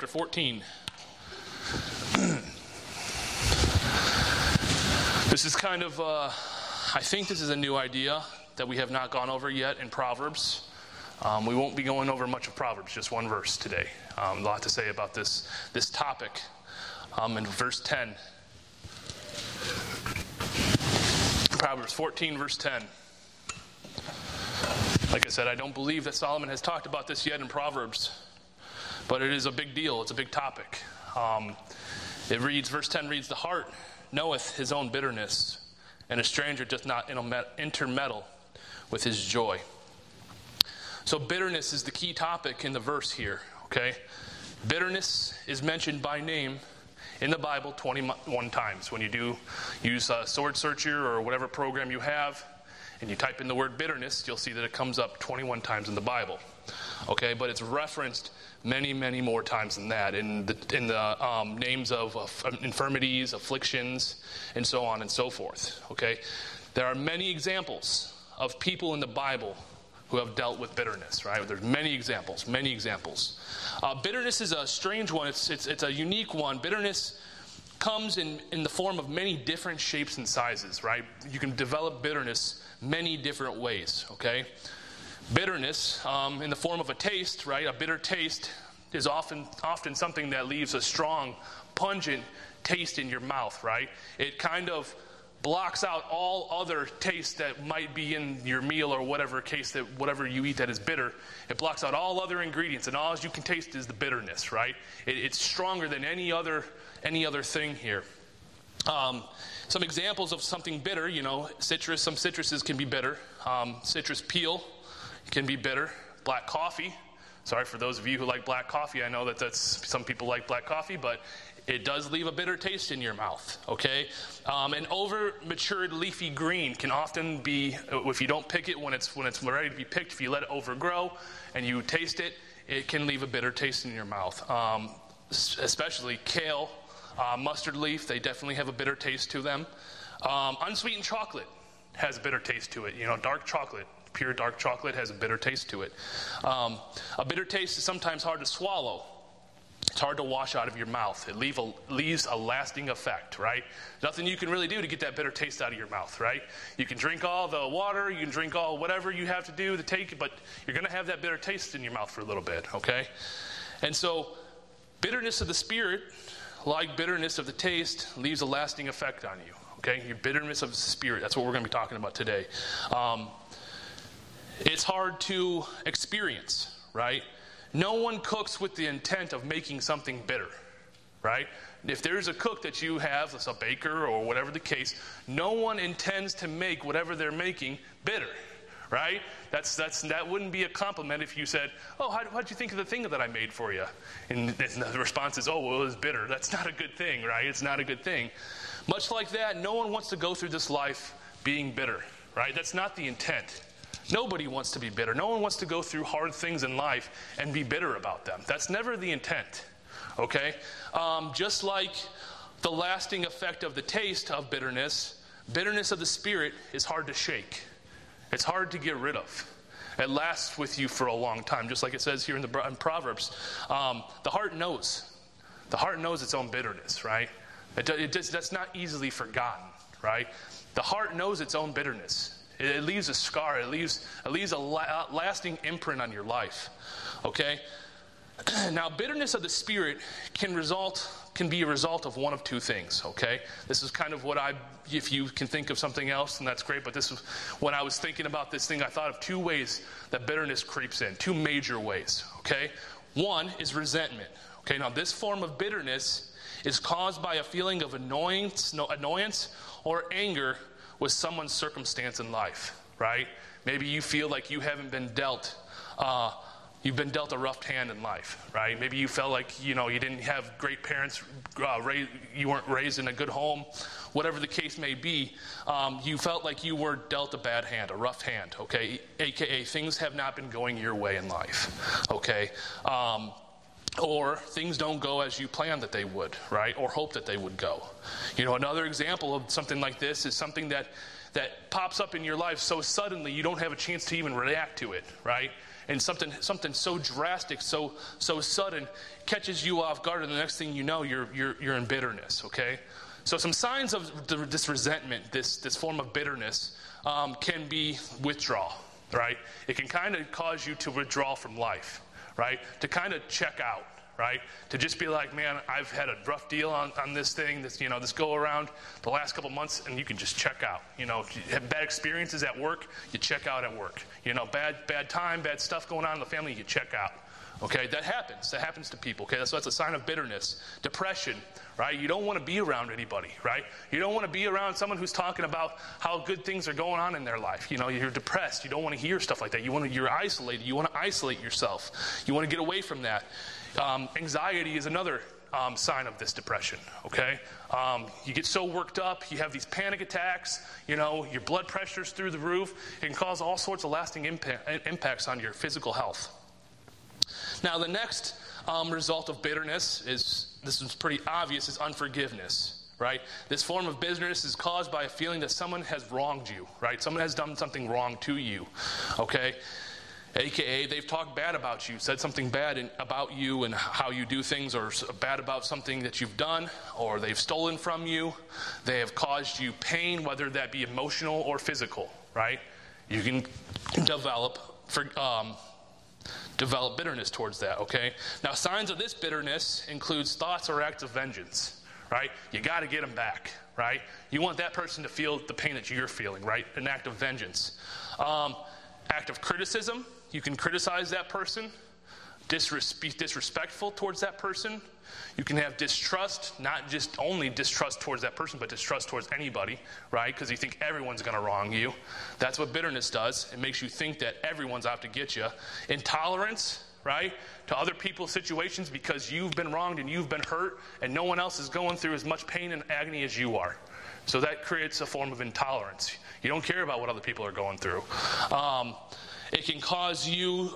chapter 14. This is kind of, I think this is a new idea that we have not gone over yet in Proverbs. We won't be going over much of Proverbs, just one verse today. A lot to say about this topic. In verse 10. Proverbs 14, verse 10. Like I said, I don't believe that Solomon has talked about this yet in Proverbs, but it is a big deal. It's a big topic. Verse 10 reads, "The heart knoweth his own bitterness, and a stranger doth not intermeddle with his joy." So bitterness is the key topic in the verse here, okay? Bitterness is mentioned by name in the Bible 21 times. When you do use a Sword Searcher or whatever program you have, and you type in the word bitterness, you'll see that it comes up 21 times in the Bible. Okay, but it's referenced many, many more times than that in the names of infirmities, afflictions, and so on and so forth. Okay, there are many examples of people in the Bible who have dealt with bitterness. Right, there's many examples. Bitterness is a strange one. It's a unique one. Bitterness comes in the form of many different shapes and sizes. Right, you can develop bitterness many different ways. Okay. Bitterness, in the form of a taste, right? A bitter taste is often something that leaves a strong, pungent taste in your mouth, right? It kind of blocks out all other taste that might be in your meal or whatever you eat that is bitter. It blocks out all other ingredients, and all you can taste is the bitterness, right? It's stronger than any other thing here. Some examples of something bitter, citrus. Some citruses can be bitter. Citrus peel can be bitter. Black coffee. Sorry for those of you who like black coffee. I know that's some people like black coffee, but it does leave a bitter taste in your mouth. Okay, an over-matured leafy green can often be, if you don't pick it when it's ready to be picked, if you let it overgrow and you taste it, it can leave a bitter taste in your mouth. Especially kale, mustard leaf, they definitely have a bitter taste to them. Unsweetened chocolate has a bitter taste to it. Dark chocolate. Pure dark chocolate has a bitter taste to it. A bitter taste is sometimes hard to swallow. It's hard to wash out of your mouth. It leaves a lasting effect, right? Nothing you can really do to get that bitter taste out of your mouth, right? You can drink all the water, you can drink all whatever you have to do to take it, but you're going to have that bitter taste in your mouth for a little bit, okay? And so bitterness of the spirit, like bitterness of the taste, leaves a lasting effect on you, okay? Your bitterness of the spirit, that's what we're going to be talking about today. It's hard to experience, right? No one cooks with the intent of making something bitter, right? If there's a cook that you have, a baker or whatever the case, no one intends to make whatever they're making bitter, right? That wouldn't be a compliment if you said, "Oh, how'd you think of the thing that I made for you?" And the response is, "Oh, well, it was bitter." That's not a good thing, right? It's not a good thing. Much like that, no one wants to go through this life being bitter, right? That's not the intent. Nobody wants to be bitter. No one wants to go through hard things in life and be bitter about them. That's never the intent, okay? Just like the lasting effect of the taste of bitterness of the spirit is hard to shake. It's hard to get rid of. It lasts with you for a long time, just like it says here in Proverbs. The heart knows. The heart knows its own bitterness, right? That's not easily forgotten, right? The heart knows its own bitterness. It leaves a scar. It leaves a lasting imprint on your life. Okay? Now, bitterness of the spirit can be a result of one of two things. Okay? This is kind of if you can think of something else, then that's great. But this is when I was thinking about this thing, I thought of two ways that bitterness creeps in. Two major ways. Okay? One is resentment. Okay? Now, this form of bitterness is caused by a feeling of annoyance or anger with someone's circumstance in life, right? Maybe you feel like you haven't been dealt, you've been dealt a rough hand in life, right? Maybe you felt like, you didn't have great parents, you weren't raised in a good home, whatever the case may be. You felt like you were dealt a bad hand, a rough hand, okay? AKA things have not been going your way in life, okay? Or things don't go as you planned that they would, right? Or hope that they would go. Another example of something like this is something that pops up in your life so suddenly you don't have a chance to even react to it, right? and something so drastic, so sudden, catches you off guard, and the next thing you know, you're in bitterness, okay? So some signs of this resentment, this form of bitterness, can be withdrawal, right? It can kind of cause you to withdraw from life, right? To kind of check out, right? To just be like, man, I've had a rough deal on this thing, this go around the last couple months, and you can just check out. You have bad experiences at work, you check out at work. Bad time, bad stuff going on in the family, you check out. Okay, that happens to people. Okay, so that's a sign of bitterness. Depression, right? You don't want to be around anybody, right? You don't want to be around someone who's talking about how good things are going on in their life. You're depressed. You don't want to hear stuff like that. You're isolated. You want to isolate yourself. You want to get away from that. Anxiety is another sign of this depression, okay? You get so worked up, you have these panic attacks, your blood pressure's through the roof. It can cause all sorts of lasting impacts on your physical health. Now, the next result of bitterness this is pretty obvious, is unforgiveness, right? This form of bitterness is caused by a feeling that someone has wronged you, right? Someone has done something wrong to you, okay? AKA, they've talked bad about you, said something bad about you and how you do things, or bad about something that you've done, or they've stolen from you. They have caused you pain, whether that be emotional or physical, right? You can develop bitterness towards that, okay? Now, signs of this bitterness includes thoughts or acts of vengeance, right? You got to get them back, right? You want that person to feel the pain that you're feeling, right? An act of vengeance. Act of criticism. You can criticize that person, be disrespectful towards that person. You can have distrust, not just only distrust towards that person, but distrust towards anybody, right? Because you think everyone's going to wrong you. That's what bitterness does. It makes you think that everyone's out to get you. Intolerance, right, to other people's situations because you've been wronged and you've been hurt, and no one else is going through as much pain and agony as you are. So that creates a form of intolerance. You don't care about what other people are going through. It can cause you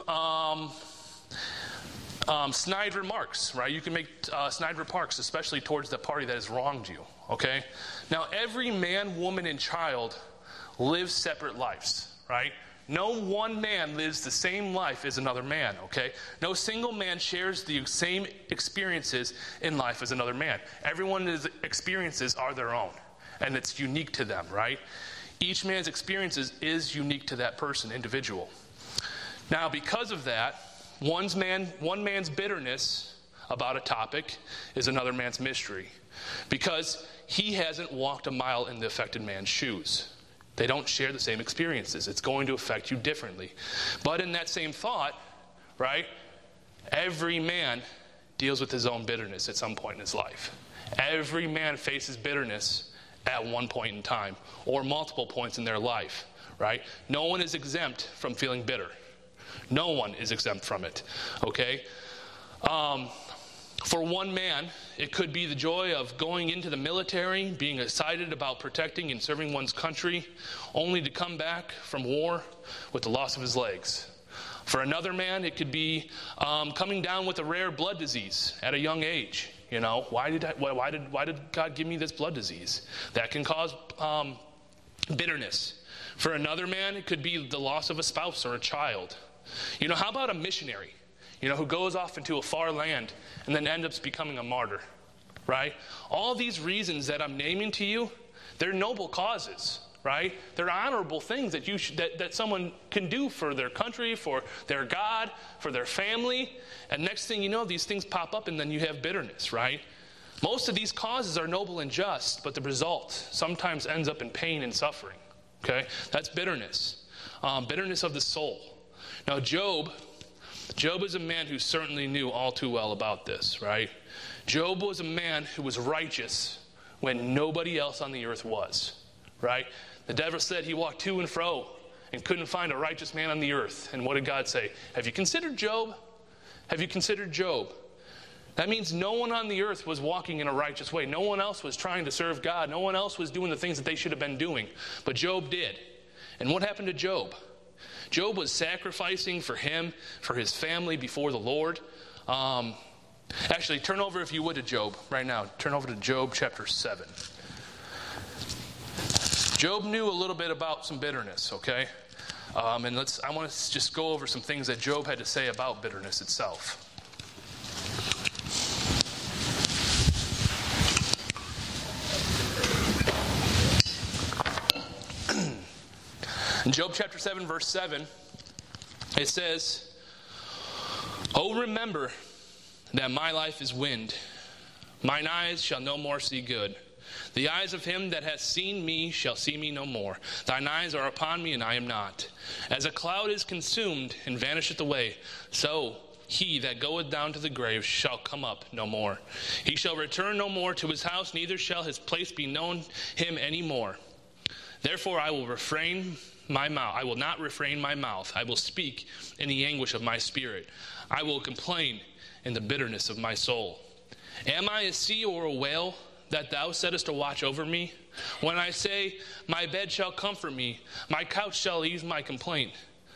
snide remarks, right? You can make snide remarks, especially towards the party that has wronged you, okay? Now, every man, woman, and child lives separate lives, right? No one man lives the same life as another man, okay? No single man shares the same experiences in life as another man. Everyone's experiences are their own, and it's unique to them, right? Each man's experiences is unique to that person, individual. Now, because of that, one man's bitterness about a topic is another man's mystery, because he hasn't walked a mile in the affected man's shoes. They don't share the same experiences. It's going to affect you differently. But in that same thought, right, every man deals with his own bitterness at some point in his life. Every man faces bitterness at one point in time, or multiple points in their life, right? No one is exempt from feeling bitter. No one is exempt from it, okay? For one man, it could be the joy of going into the military, being excited about protecting and serving one's country, only to come back from war with the loss of his legs. For another man, it could be coming down with a rare blood disease at a young age. Why did God give me this blood disease? That can cause bitterness. For another man, it could be the loss of a spouse or a child. How about a missionary, who goes off into a far land and then ends up becoming a martyr, right? All these reasons that I'm naming to you, they're noble causes, right? They're honorable things that that someone can do for their country, for their God, for their family. And next thing you know, these things pop up and then you have bitterness, right? Most of these causes are noble and just, but the result sometimes ends up in pain and suffering, okay? That's bitterness. Bitterness of the soul. Now, Job is a man who certainly knew all too well about this, right? Job was a man who was righteous when nobody else on the earth was, right? The devil said he walked to and fro and couldn't find a righteous man on the earth. And what did God say? Have you considered Job? Have you considered Job? That means no one on the earth was walking in a righteous way. No one else was trying to serve God. No one else was doing the things that they should have been doing. But Job did. And what happened to Job? Job was sacrificing for him, for his family before the Lord. Actually, turn over, if you would, to Job right now. Turn over to Job chapter 7. Job knew a little bit about some bitterness, okay? And I want to just go over some things that Job had to say about bitterness itself. In Job chapter 7, verse 7, it says, "Oh, remember that my life is wind. Mine eyes shall no more see good. The eyes of him that hath seen me shall see me no more. Thine eyes are upon me, and I am not. As a cloud is consumed and vanisheth away, so he that goeth down to the grave shall come up no more. He shall return no more to his house, neither shall his place be known him any more. Therefore I will not refrain my mouth. I will speak in the anguish of my spirit. I will complain in the bitterness of my soul. Am I a sea or a whale, that thou settest a watch over me? When I say, my bed shall comfort me, my couch shall ease my complaint.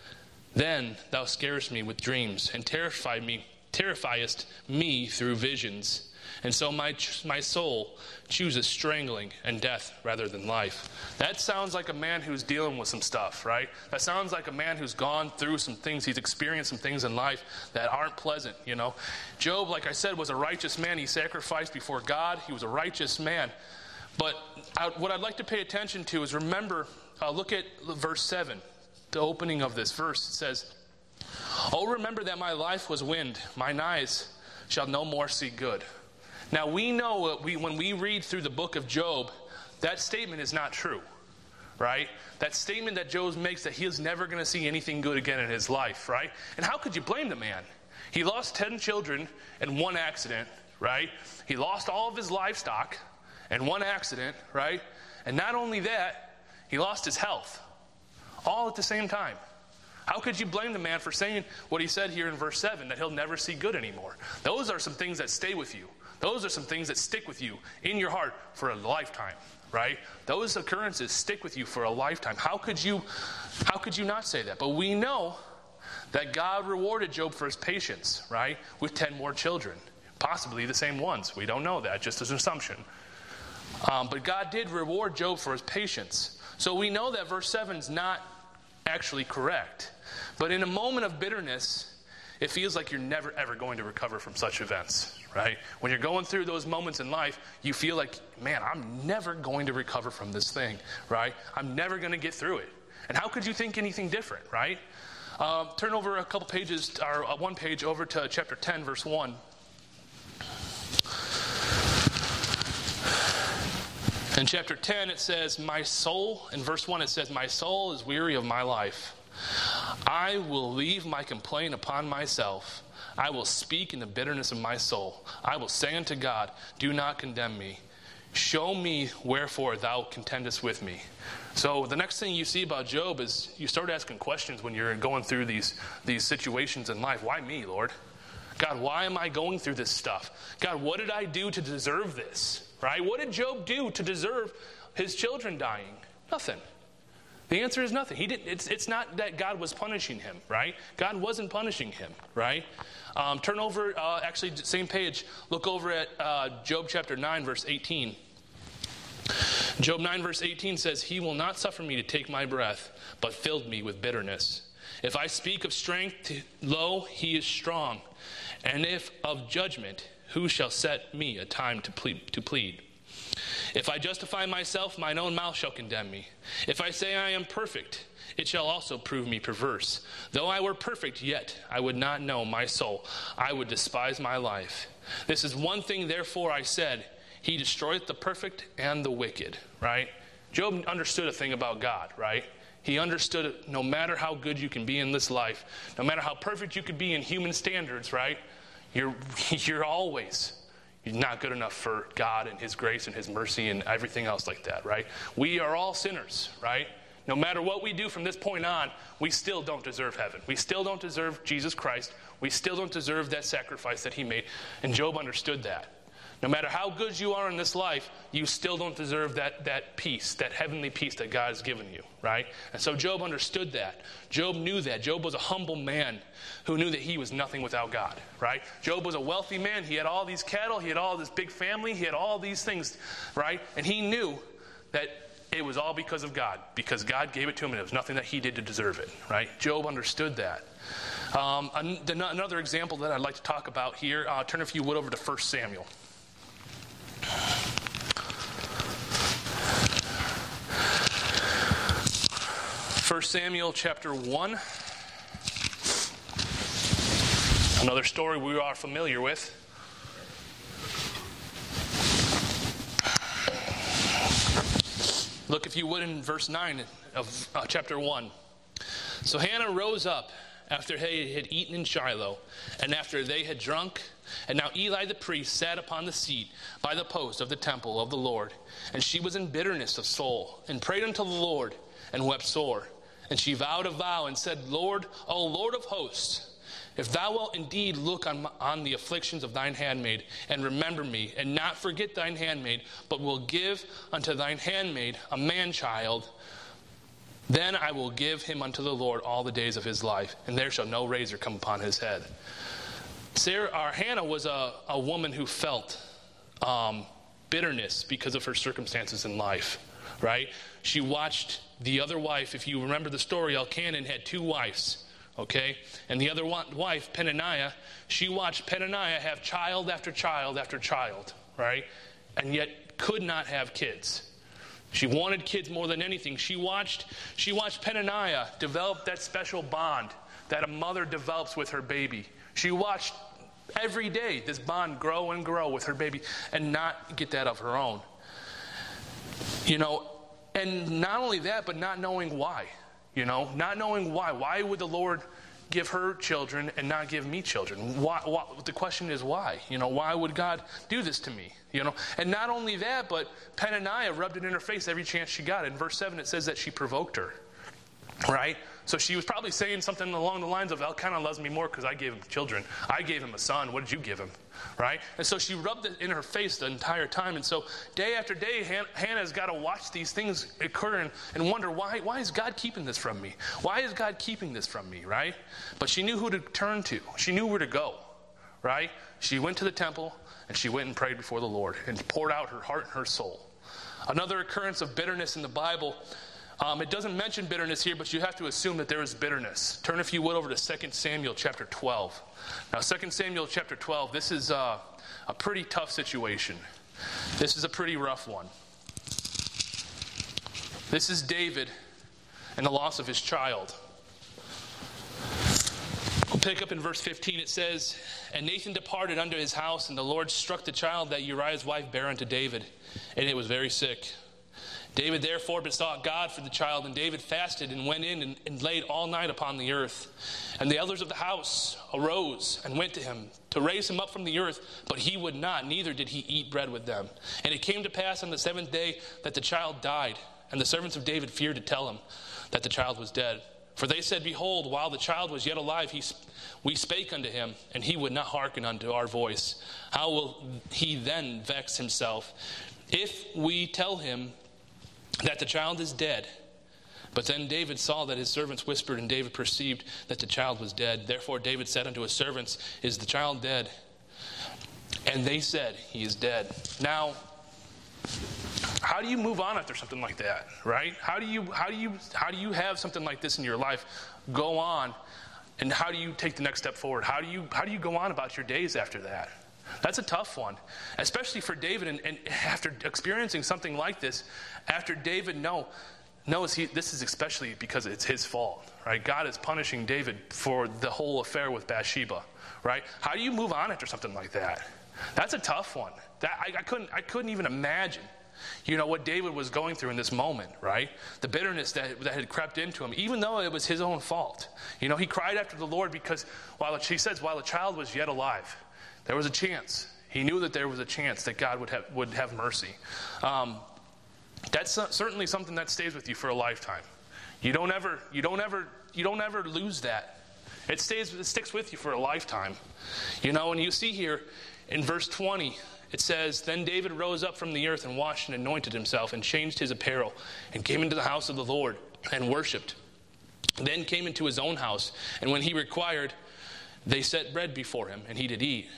Then thou scarest me with dreams, and terrifiest me through visions. And so my soul chooses strangling and death rather than life." That sounds like a man who's dealing with some stuff, right? That sounds like a man who's gone through some things. He's experienced some things in life that aren't pleasant, you know. Job, like I said, was a righteous man. He sacrificed before God. He was a righteous man. But what I'd like to pay attention to is look at verse 7, the opening of this verse. It says, "Oh, remember that my life was wind. Mine eyes shall no more see good." Now we know when we read through the book of Job, that statement is not true, right? That statement that Job makes that he is never going to see anything good again in his life, right? And how could you blame the man? He lost 10 children in one accident, right? He lost all of his livestock in one accident, right? And not only that, he lost his health, all at the same time. How could you blame the man for saying what he said here in verse 7, that he'll never see good anymore? Those are some things that stay with you. Those are some things that stick with you in your heart for a lifetime, right? Those occurrences stick with you for a lifetime. How could you not say that? But we know that God rewarded Job for his patience, right? With 10 more children, possibly the same ones. We don't know that, just as an assumption. But God did reward Job for his patience. So we know that verse 7 is not actually correct. But in a moment of bitterness, it feels like you're never ever going to recover from such events, right? When you're going through those moments in life, you feel like, man, I'm never going to recover from this thing, right? I'm never going to get through it. And how could you think anything different, right? Turn over a couple pages, or one page over to chapter 10, verse 1. In chapter 10, it says, in verse 1, it says, "My soul is weary of my life. I will leave my complaint upon myself. I will speak in the bitterness of my soul. I will say unto God, do not condemn me. Show me wherefore thou contendest with me." So the next thing you see about Job is you start asking questions when you're going through these situations in life. Why me, Lord? God, why am I going through this stuff? God, what did I do to deserve this? Right? What did Job do to deserve his children dying? Nothing. The answer is nothing. He didn't. It's not that God was punishing him, right? God wasn't punishing him, right? Turn over, actually, same page. Look over at Job chapter 9, verse 18. Job 9, verse 18 says, "He will not suffer me to take my breath, but filled me with bitterness. If I speak of strength, lo, he is strong. And if of judgment, who shall set me a time to plead? If I justify myself, mine own mouth shall condemn me. If I say I am perfect, it shall also prove me perverse. Though I were perfect, yet I would not know my soul. I would despise my life. This is one thing, therefore, I said, he destroyeth the perfect and the wicked." Right? Job understood a thing about God, right? He understood it. No matter how good you can be in this life, no matter how perfect you could be in human standards, right? You're always not good enough for God and his grace and his mercy and everything else like that, right? We are all sinners, right? No matter what we do from this point on, we still don't deserve heaven. We still don't deserve Jesus Christ. We still don't deserve that sacrifice that he made. And Job understood that. No matter how good you are in this life, you still don't deserve that peace, that heavenly peace that God has given you, right? And so Job understood that. Job knew that. Job was a humble man who knew that he was nothing without God, right? Job was a wealthy man. He had all these cattle. He had all this big family. He had all these things, right? And he knew that it was all because of God, because God gave it to him and it was nothing that he did to deserve it, right? Job understood that. Another example that I'd like to talk about here, turn if you would over to 1 Samuel. 1 Samuel chapter 1. Another story we are familiar with. Look, if you would, in verse 9 of chapter 1. So Hannah rose up after they had eaten in Shiloh, and after they had drunk. And now Eli the priest sat upon the seat by the post of the temple of the Lord. And she was in bitterness of soul, and prayed unto the Lord, and wept sore. And she vowed a vow, and said, Lord, O Lord of hosts, if thou wilt indeed look on the afflictions of thine handmaid, and remember me, and not forget thine handmaid, but will give unto thine handmaid a man-child, then I will give him unto the Lord all the days of his life, and there shall no razor come upon his head. Hannah was a woman who felt bitterness because of her circumstances in life, right? She watched the other wife. If you remember the story, Elkanah had 2 wives, okay? And the other wife, Peninnah, she watched Peninnah have child after child after child, right? And yet could not have kids. She wanted kids more than anything. She watched Peninnah develop that special bond that a mother develops with her baby. She watched every day this bond grow and grow with her baby and not get that of her own. You know, and not only that, but not knowing why. You know, not knowing why. Why would the Lord give her children and not give me children? Why, the question is why? You know, why would God do this to me? You know, and not only that, but Peninnah rubbed it in her face every chance she got. In verse 7, it says that she provoked her, right? So she was probably saying something along the lines of, Elkanah loves me more because I gave him children. I gave him a son. What did you give him? Right? And so she rubbed it in her face the entire time. And so day after day, Hannah's got to watch these things occur and wonder, why is God keeping this from me? Why is God keeping this from me? Right? But she knew who to turn to. She knew where to go. Right? She went to the temple and she went and prayed before the Lord and poured out her heart and her soul. Another occurrence of bitterness in the Bible, it doesn't mention bitterness here, but you have to assume that there is bitterness. Turn, if you would, over to 2 Samuel chapter 12. Now, 2 Samuel chapter 12, this is a pretty tough situation. This is a pretty rough one. This is David and the loss of his child. We'll pick up in verse 15. It says, And Nathan departed unto his house, and the Lord struck the child that Uriah's wife bare unto David, and it was very sick. David therefore besought God for the child, and David fasted and went in and laid all night upon the earth. And the elders of the house arose and went to him to raise him up from the earth, but he would not, neither did he eat bread with them. And it came to pass on the 7th day that the child died, and the servants of David feared to tell him that the child was dead. For they said, Behold, while the child was yet alive, we spake unto him, and he would not hearken unto our voice. How will he then vex himself, if we tell him that the child is dead? But then David saw that his servants whispered, and David perceived that the child was dead. Therefore David said unto his servants, Is the child dead? And they said, He is dead. Now, how do you move on after something like that, right? How do you have something like this in your life go on, and how do you take the next step forward? How do you go on about your days after that? That's a tough one, especially for David. And after experiencing something like this, after David knows this is especially because it's his fault, right? God is punishing David for the whole affair with Bathsheba, right? How do you move on after something like that? That's a tough one. That I couldn't even imagine, what David was going through in this moment, right? The bitterness that had crept into him, even though it was his own fault. He cried after the Lord because while the child was yet alive, there was a chance. He knew that there was a chance that God would have mercy. That's certainly something that stays with you for a lifetime. You don't ever lose that. It sticks with you for a lifetime. And you see here in verse 20, it says, Then David rose up from the earth and washed and anointed himself and changed his apparel and came into the house of the Lord and worshipped. Then came into his own house, and when he required, they set bread before him, and he did eat.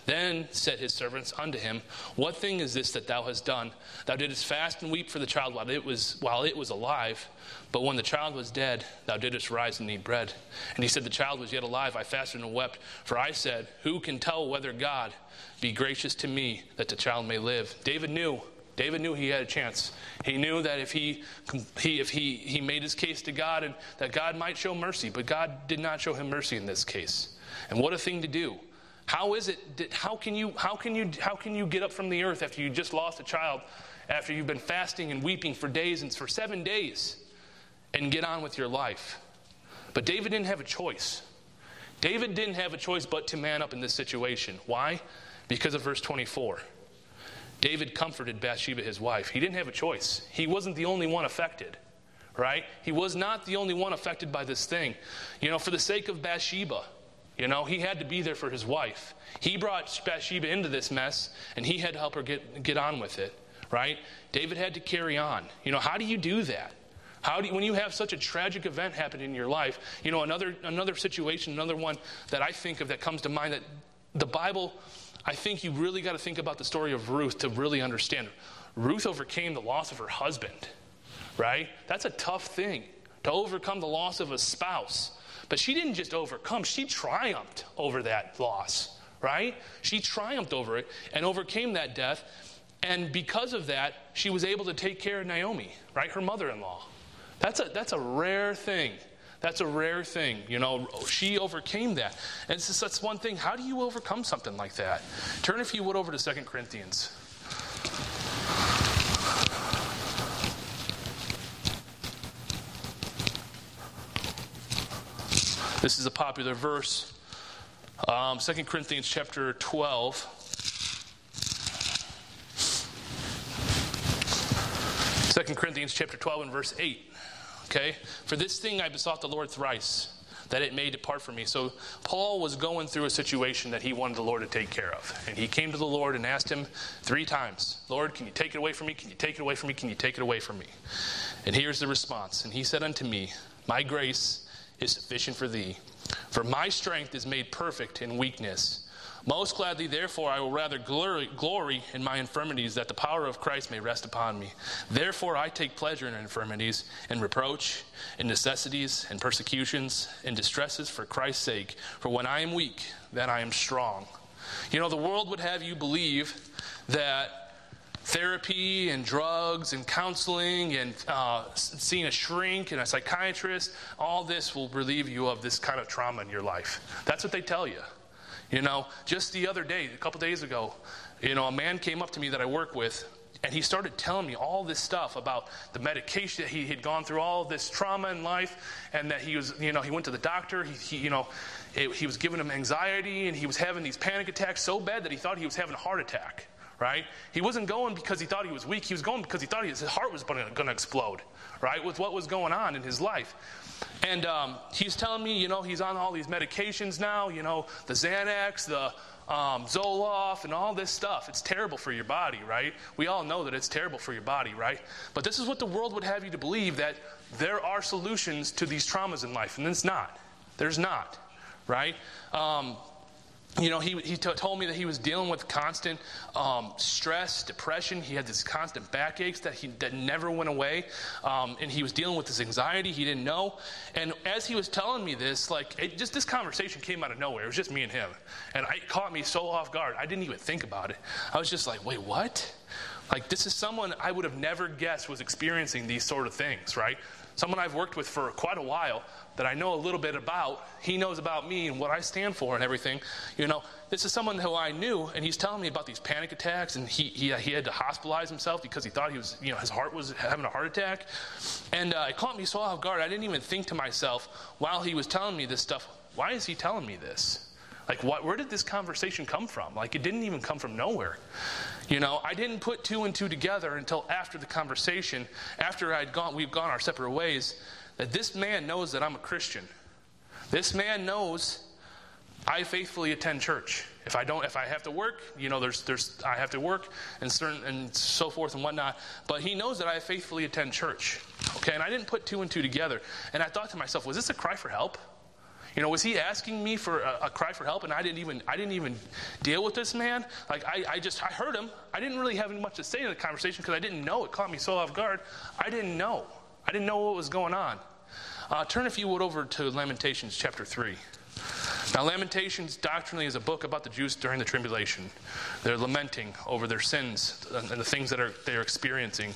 Then said his servants unto him, What thing is this that thou hast done? Thou didst fast and weep for the child while it was alive, but when the child was dead, thou didst rise and eat bread. And he said, The child was yet alive, I fasted and wept, for I said, Who can tell whether God be gracious to me that the child may live? David knew he had a chance. He knew that if he made his case to God, and that God might show mercy, but God did not show him mercy in this case. And what a thing to do! How can you get up from the earth after you just lost a child, after you've been fasting and weeping for days and for 7 days, and get on with your life? But David didn't have a choice. David didn't have a choice but to man up in this situation. Why? Because of verse 24. David comforted Bathsheba, his wife. He didn't have a choice. He wasn't the only one affected, right? He was not the only one affected by this thing. For the sake of Bathsheba, he had to be there for his wife. He brought Bathsheba into this mess, and he had to help her get on with it, right? David had to carry on. How do you do that? When you have such a tragic event happen in your life, another situation, another one that I think of that comes to mind, that the Bible, I think you really got to think about the story of Ruth to really understand. Ruth overcame the loss of her husband, right? That's a tough thing, to overcome the loss of a spouse. But she didn't just overcome, she triumphed over that loss, right? She triumphed over it and overcame that death. And because of that, she was able to take care of Naomi, right? Her mother-in-law. That's a rare thing. That's a rare thing. She overcame that. And that's one thing. How do you overcome something like that? Turn, if you would, over to 2 Corinthians. This is a popular verse. 2 Corinthians chapter 12. 2 Corinthians chapter 12 and verse 8. Okay? For this thing I besought the Lord thrice, that it may depart from me. So Paul was going through a situation that he wanted the Lord to take care of. And he came to the Lord and asked him 3 times, Lord, can you take it away from me? Can you take it away from me? Can you take it away from me? And here's the response. And he said unto me, My grace is sufficient for thee, for my strength is made perfect in weakness. Most gladly, therefore, I will rather glory in my infirmities, that the power of Christ may rest upon me. Therefore, I take pleasure in infirmities, in reproach, in necessities, in persecutions, in distresses for Christ's sake. For when I am weak, then I am strong. The world would have you believe that therapy and drugs and counseling and seeing a shrink and a psychiatrist, all this will relieve you of this kind of trauma in your life. That's what they tell you. Just the other day, a couple days ago, a man came up to me that I work with, and he started telling me all this stuff about the medication that he had gone through, all this trauma in life, and that he was, he went to the doctor, he was giving him anxiety, and he was having these panic attacks so bad that he thought he was having a heart attack. Right? He wasn't going because he thought he was weak. He was going because he thought his heart was going to explode, right, with what was going on in his life. And he's telling me, he's on all these medications now, the Xanax, the Zoloft, and all this stuff. It's terrible for your body, right? We all know that it's terrible for your body, right? But this is what the world would have you to believe, that there are solutions to these traumas in life, and it's not. There's not, right? He told me that he was dealing with constant stress, depression. He had this constant backaches that never went away. And he was dealing with this anxiety he didn't know. And as he was telling me this, this conversation came out of nowhere. It was just me and him. And it caught me so off guard. I didn't even think about it. I was just like, wait, what? This is someone I would have never guessed was experiencing these sort of things, right? Someone I've worked with for quite a while that I know a little bit about. He knows about me and what I stand for and everything. This is someone who I knew, and he's telling me about these panic attacks, and he had to hospitalize himself because he thought he was, his heart was having a heart attack. And it caught me so off guard. I didn't even think to myself while he was telling me this stuff, why is he telling me this? Where did this conversation come from? It didn't even come from nowhere. I didn't put 2 and 2 together until after the conversation, after we've gone our separate ways, that this man knows that I'm a Christian. This man knows I faithfully attend church. If I have to work, I have to work and so forth and whatnot. But he knows that I faithfully attend church. Okay, and I didn't put 2 and 2 together. And I thought to myself, was this a cry for help? Was he asking me for a cry for help, and I didn't even deal with this man? Like, I heard him. I didn't really have much to say in the conversation because I didn't know. It caught me so off guard. I didn't know what was going on. Turn, if you would, over to Lamentations chapter 3. Now, Lamentations doctrinally is a book about the Jews during the tribulation. They're lamenting over their sins and the things that they're experiencing.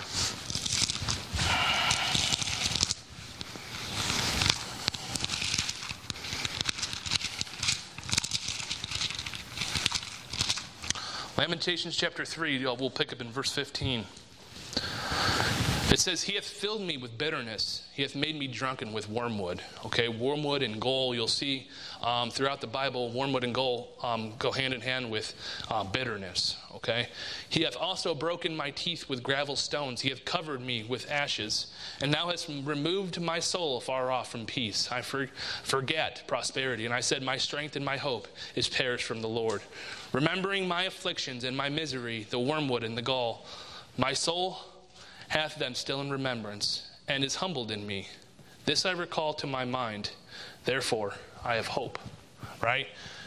Lamentations chapter 3, we'll pick up in verse 15. It says, "He hath filled me with bitterness. He hath made me drunken with wormwood." Okay, wormwood and gall, you'll see throughout the Bible, wormwood and gall go hand in hand with bitterness. Okay, "He hath also broken my teeth with gravel stones. He hath covered me with ashes. And thou hast removed my soul afar off from peace. I forget prosperity. And I said, my strength and my hope is perished from the Lord. Remembering my afflictions and my misery, the wormwood and the gall, my soul hath them still in remembrance, and is humbled in me. This I recall to my mind, therefore I have hope." Right?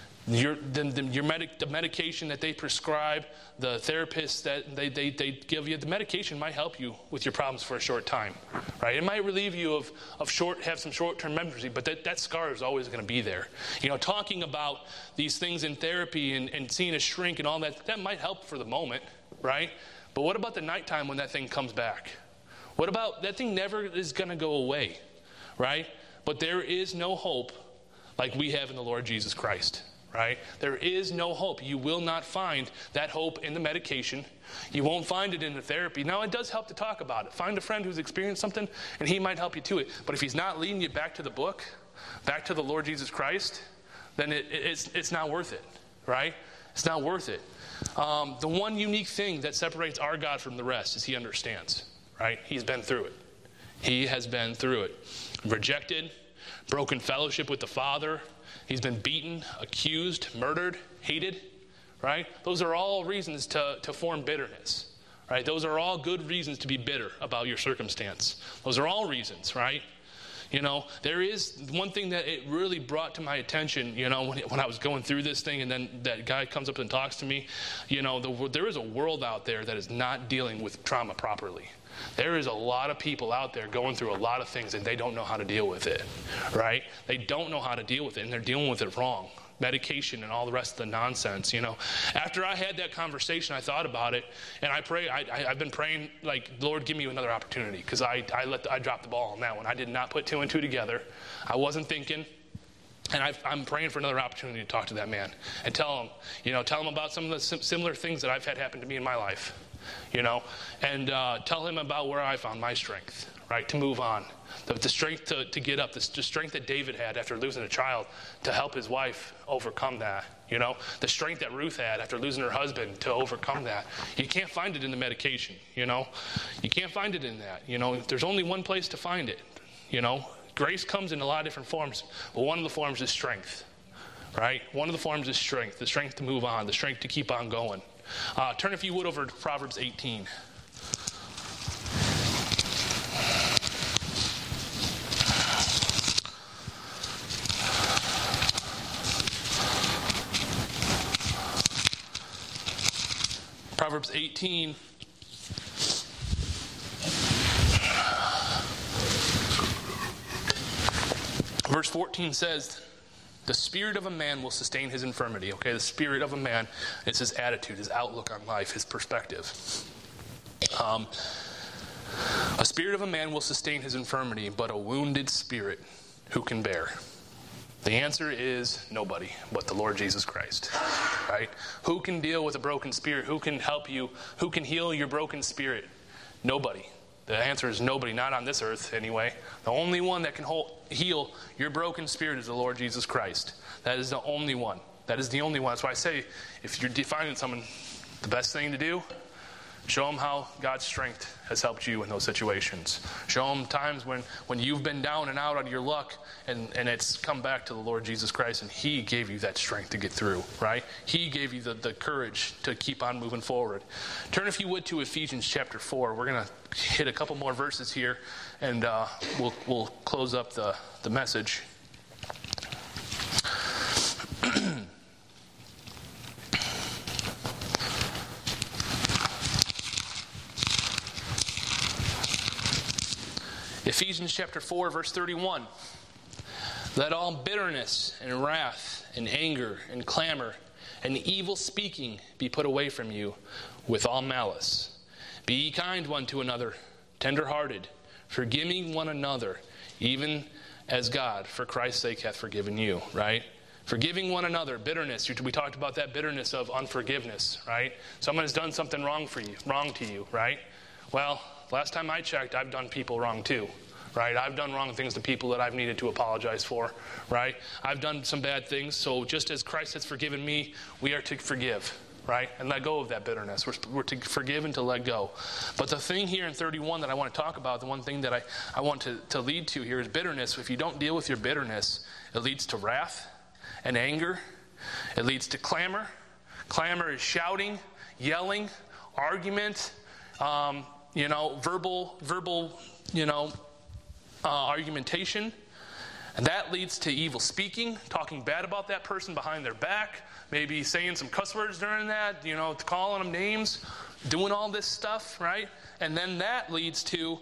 The medication that they prescribe, the therapists that they give you, the medication might help you with your problems for a short time. Right? It might relieve you of have some short-term memory, but that scar is always going to be there. Talking about these things in therapy and seeing a shrink and all that might help for the moment, right? But what about the nighttime when that thing comes back? What about that thing never is going to go away, right? But there is no hope like we have in the Lord Jesus Christ, right? There is no hope. You will not find that hope in the medication. You won't find it in the therapy. Now, it does help to talk about it. Find a friend who's experienced something, and he might help you to it. But if he's not leading you back to the book, back to the Lord Jesus Christ, then it's not worth it, right? It's not worth it. The one unique thing that separates our God from the rest is he understands, right? He's been through it. He has been through it. Rejected, broken fellowship with the Father. He's been beaten, accused, murdered, hated, right? Those are all reasons to form bitterness, right? Those are all good reasons to be bitter about your circumstance. Those are all reasons, right? There is one thing that it really brought to my attention, when I was going through this thing, and then that guy comes up and talks to me. There is a world out there that is not dealing with trauma properly. There is a lot of people out there going through a lot of things, and they don't know how to deal with it, right? They don't know how to deal with it, and they're dealing with it wrong. Medication and all the rest of the nonsense, After I had that conversation, I thought about it, and I've been praying, like, Lord, give me another opportunity, because I dropped the ball on that one. I did not put two and two together. I wasn't thinking, and I'm praying for another opportunity to talk to that man and tell him about some of the similar things that I've had happen to me in my life, and tell him about where I found my strength, right, to move on. The strength to get up, the strength that David had after losing a child to help his wife overcome that, the strength that Ruth had after losing her husband to overcome that. You can't find it in the medication, You can't find it in that, There's only one place to find it, Grace comes in a lot of different forms, but one of the forms is strength, right? One of the forms is strength, the strength to move on, the strength to keep on going. Turn, if you would, over to Proverbs 18. Proverbs 18, verse 14 says, "The spirit of a man will sustain his infirmity." Okay, the spirit of a man, it's his attitude, his outlook on life, his perspective. "A spirit of a man will sustain his infirmity, but a wounded spirit who can bear?" The answer is nobody but the Lord Jesus Christ, right? Who can deal with a broken spirit? Who can help you? Who can heal your broken spirit? Nobody. The answer is nobody, not on this earth anyway. The only one that can heal your broken spirit is the Lord Jesus Christ. That is the only one. That is the only one. That's why I say, if you're defining someone, the best thing to do, show them how God's strength has helped you in those situations. Show them times when you've been down and out on your luck, and it's come back to the Lord Jesus Christ, and he gave you that strength to get through, right? He gave you the courage to keep on moving forward. Turn, if you would, to Ephesians chapter 4. We're going to hit a couple more verses here, and we'll close up the message. Ephesians chapter 4, verse 31. Let all bitterness and wrath and anger and clamor and evil speaking be put away from you with all malice. Be ye kind one to another, tender-hearted, forgiving one another, even as God, for Christ's sake, hath forgiven you, right? Forgiving one another, bitterness. We talked about that bitterness of unforgiveness, right? Someone has done something wrong to you, right? Well, last time I checked, I've done people wrong too, right? I've done wrong things to people that I've needed to apologize for, right? I've done some bad things, so just as Christ has forgiven me, we are to forgive, right? And let go of that bitterness. We're to forgive and to let go. But the thing here in 31 that I want to talk about, the one thing that I want to lead to here is bitterness. If you don't deal with your bitterness, it leads to wrath and anger. It leads to clamor. Clamor is shouting, yelling, argument, verbal, argumentation. And that leads to evil speaking, talking bad about that person behind their back, maybe saying some cuss words during that, calling them names, doing all this stuff, right? And then that leads to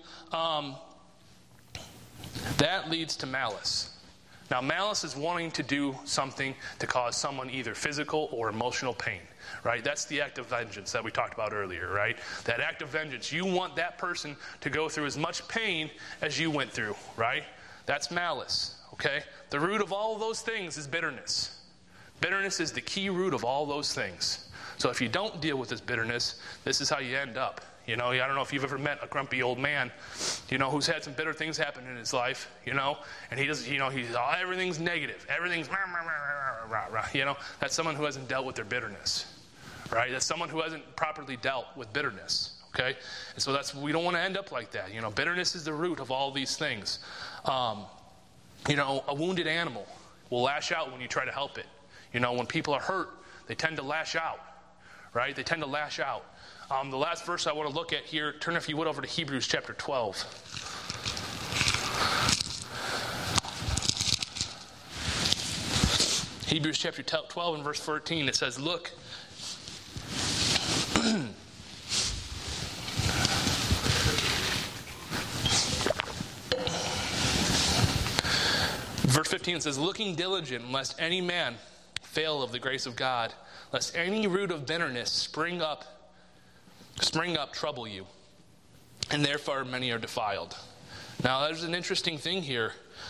malice. Now, malice is wanting to do something to cause someone either physical or emotional pain, right? That's the act of vengeance that we talked about earlier, right? That act of vengeance. You want that person to go through as much pain as you went through, right? That's malice, okay? The root of all of those things is bitterness. Bitterness is the key root of all those things. So if you don't deal with this bitterness, this is how you end up. I don't know if you've ever met a grumpy old man, who's had some bitter things happen in his life, and he does, everything's negative. Everything's that's someone who hasn't dealt with their bitterness, right? That's someone who hasn't properly dealt with bitterness, okay? And so we don't want to end up like that. Bitterness is the root of all these things. A wounded animal will lash out when you try to help it. When people are hurt, they tend to lash out, right? They tend to lash out. The last verse I want to look at here, turn if you would over to Hebrews chapter 12. Hebrews chapter 12 and verse 14, it says, look, verse 15 says, looking diligent, lest any man fail of the grace of God, lest any root of bitterness spring up trouble you, and therefore many are defiled. Now, there's an interesting thing here.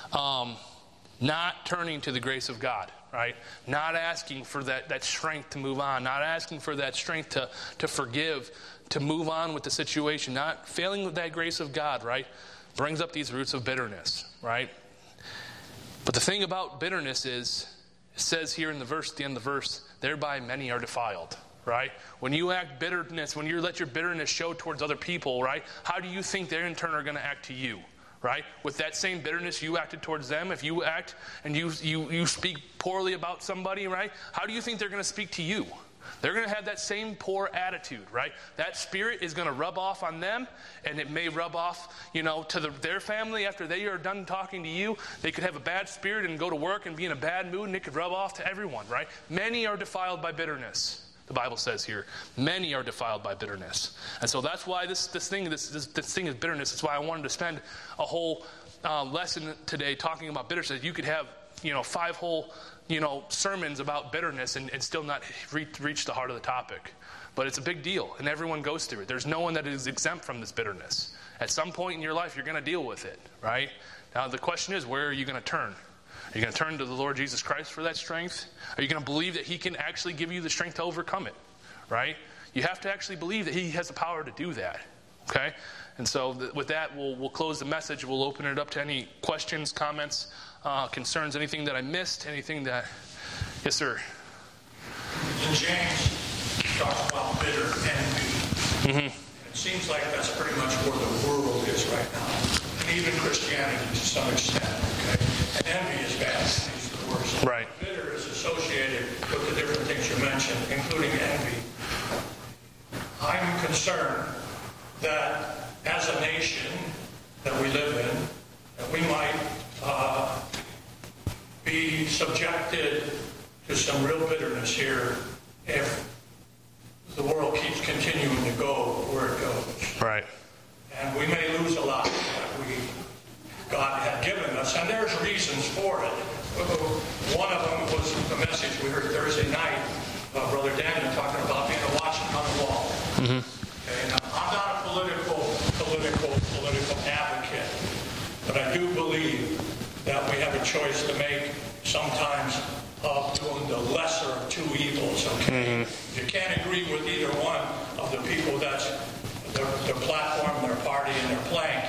Not turning to the grace of God, right? Not asking for that strength to move on. Not asking for that strength to forgive, to move on with the situation. Not failing with that grace of God, right? Brings up these roots of bitterness, right? But the thing about bitterness is, it says here in the verse, at the end of the verse, thereby many are defiled. Right? When you act bitterness, when you let your bitterness show towards other people, right? How do you think they in turn are going to act to you? Right? With that same bitterness you acted towards them, if you act and you speak poorly about somebody, right? How do you think they're going to speak to you? They're going to have that same poor attitude, right? That spirit is going to rub off on them, and it may rub off, to their family after they are done talking to you. They could have a bad spirit and go to work and be in a bad mood, and it could rub off to everyone, right? Many are defiled by bitterness. The Bible says here, many are defiled by bitterness. And so that's why this thing is bitterness. That's why I wanted to spend a whole lesson today talking about bitterness. You could have, 5 whole, sermons about bitterness and still not reach the heart of the topic. But it's a big deal, and everyone goes through it. There's no one that is exempt from this bitterness. At some point in your life, you're going to deal with it, right? Now, the question is, where are you going to turn? Are you going to turn to the Lord Jesus Christ for that strength? Are you going to believe that He can actually give you the strength to overcome it? Right? You have to actually believe that He has the power to do that. Okay? And so with that, we'll close the message. We'll open it up to any questions, comments, concerns, anything that I missed, anything that... Yes, sir. In James, talks about bitter envy. Mm-hmm. It seems like that's pretty much where the world is right now. And even Christianity to some extent. Okay? And envy is bad. These are the worst. Right. Bitter is associated with the different things you mentioned, including envy. I'm concerned that as a nation that we live in, that we might be subjected to some real bitterness here if the world keeps continuing to go where it goes. Right. And we may lose a lot that we Okay, now, I'm not a political advocate, but I do believe that we have a choice to make sometimes of doing the lesser of two evils, okay? You can't agree with either one of the people that's their platform, their party, and their plank.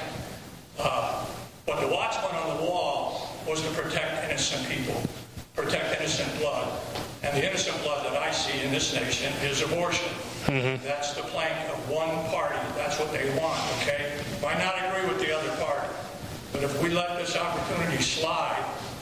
But the watchman on the wall was to protect innocent people, protect innocent blood. And the innocent blood that I see in this nation is abortion. That's the plank of one party. That's what they want, okay? Might not agree with the other party. But if we let this opportunity slide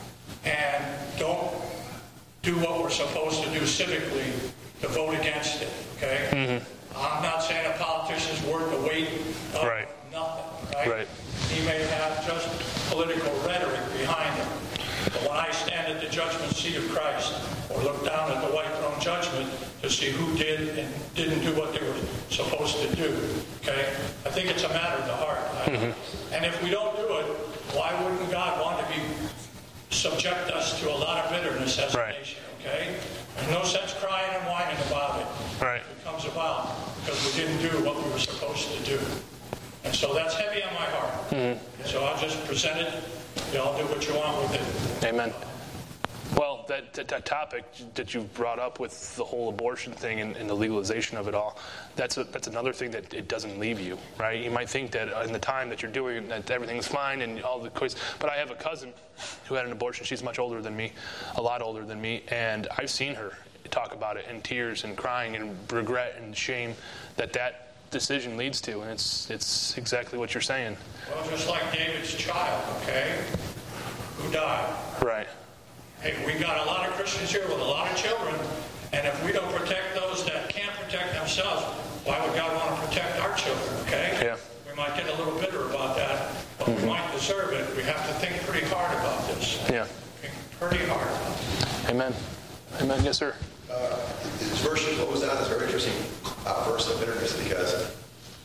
and don't do what we're supposed to do civically to vote against it, okay? I'm not saying a politician's worth the weight of nothing, right? He may have just political rhetoric behind him. But when I stand at the judgment seat of Christ or look down at the white throne judgment to see who did and didn't do what they were supposed to do, okay, I think it's a matter of the heart. And if we don't do it, why wouldn't God want to subject us to a lot of bitterness as a nation, okay? There's no sense crying and whining about it. It comes about because we didn't do what we were supposed to do. And so that's heavy on my heart. So I'll just present it. Y'all do what you want with it. Amen. Well, that topic that you've brought up with the whole abortion thing and the legalization of it all, that's another thing that it doesn't leave you, right? You might think that in the time that you're doing that everything's fine and all the choice. But I have a cousin who had an abortion. She's much older than me, a lot older than me, and I've seen her talk about it in tears and crying and regret and shame that decision leads to, and it's exactly what you're saying. Well, just like David's child, okay, who died. Right. Hey, we got a lot of Christians here with a lot of children, and if we don't protect those that can't protect themselves, why would God want to protect our children, okay? Yeah. We might get a little bitter about that, but we might deserve it. We have to think pretty hard about this. Yeah. Think pretty hard about this. Amen. Amen. Yes, sir. This verse you closed on is very interesting verse of bitterness, because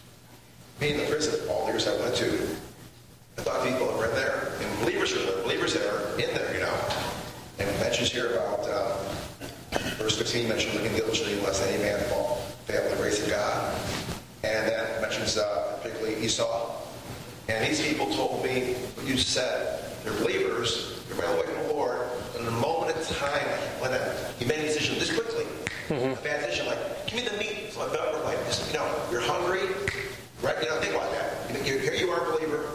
me in the prison, all the years I went to, I thought people that were in there, and believers that are in there, you know. And it mentions here about verse 15 mentions looking diligently lest any man fail the grace of God. And then it mentions particularly Esau. And these people told me what you said. They're believers, they're well away from the Lord, but in a moment of time when he made a decision this quickly, a bad decision, like, give me the meat. So I felt like, you know, you're hungry, right? You know, think about that. Here you are, a believer,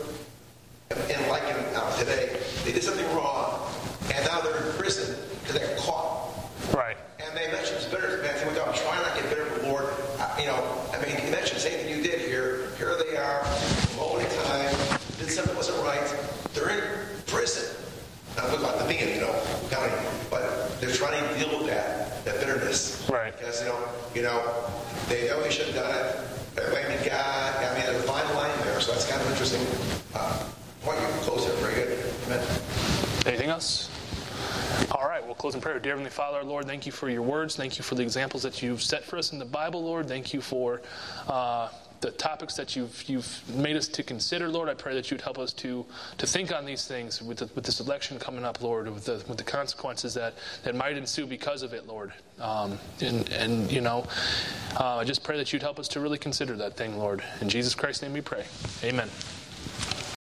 and like today, they did something wrong, and now they're in prison because they got caught. Right. And they mentioned this bitterness. Man, I'm trying not to get bitter with the Lord. You know, I mean, he mentioned the same thing you did here. Here they are, a moment in time, did something that wasn't right. They're in prison. Now, look about the being, you know, counting, but they're trying to deal with that bitterness. Right. Because, you know, they know they should have done it. They're blaming God. I mean, there's a fine line there, so that's kind of interesting. Point you close there. Very good. Amen. Anything else? All right, we'll close in prayer. Dear Heavenly Father, our Lord, thank you for your words. Thank you for the examples that you've set for us in the Bible, Lord. Thank you for the topics that you've made us to consider, Lord. I pray that you'd help us to think on these things with this election coming up, Lord, with the consequences that might ensue because of it, Lord. And you know, I just pray that you'd help us to really consider that thing, Lord. In Jesus Christ's name we pray. Amen.